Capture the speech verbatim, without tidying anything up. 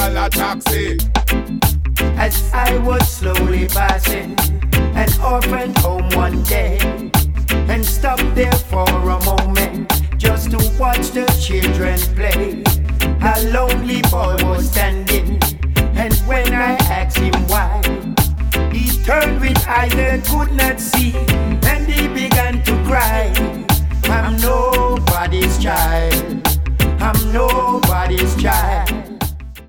dollar taxi. As I was slowly passing an orphan home one day, and stopped there for a moment just to watch the children play. A lonely boy was standing, and when I asked him why, he turned with eyes that could not see.